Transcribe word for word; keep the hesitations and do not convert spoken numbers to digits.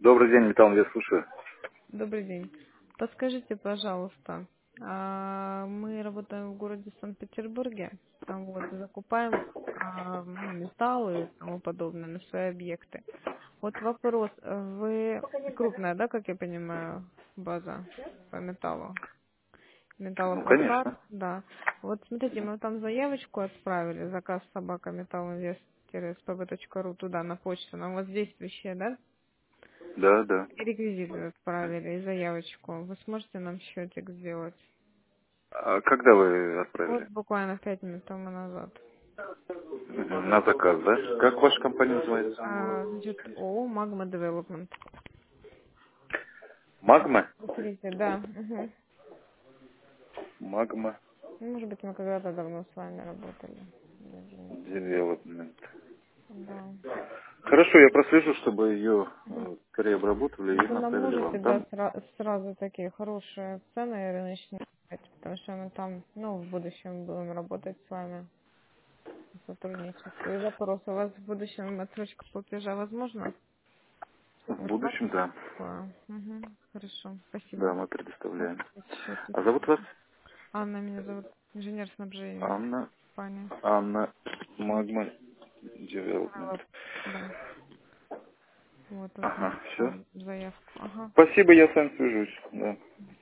Добрый день, Металл, я слушаю. Добрый день. Подскажите, пожалуйста, а, мы работаем в городе Санкт-Петербурге, там вот закупаем а, ну, металл и тому подобное на свои объекты. Вот вопрос, вы крупная, да, как я понимаю, база по металлу? Ну, Металлопрокат, конечно. да. Вот смотрите, мы там заявочку отправили, заказ собака металлинвест с п в точка ру туда на почту, но у вас действующая, да? Да, да. И реквизиты отправили, и заявочку. Вы сможете нам счетик сделать? А когда вы Вот отправили? буквально пять минут тому назад. Мгм, на заказ, да? Как ваша компания называется? А, значит, ООО Magma Development. Магма? Смотрите, да. Угу. Магма Может быть, мы когда-то давно с вами работали. Даже не помню. Development. Да. Хорошо, я прослежу, чтобы ее Мгм. скорее обработали и Если нам направили можете, вам. да, Там сра- сразу такие хорошие цены рыночные, дать, потому что мы там, ну, в будущем будем работать с вами, сотрудничество. И вопрос, у вас в будущем отсрочка платежа возможно? в будущем, Рассматриваете да. такое? Угу. Хорошо, Да, спасибо. мы предоставляем. Счетик. А зовут вас? Анна меня зовут, инженер снабжения, Анна. компания. Анна Магма Development. Develop. Да, вот тут Ага, все. написала заявку. Ага. Спасибо, я с вами свяжусь. Да.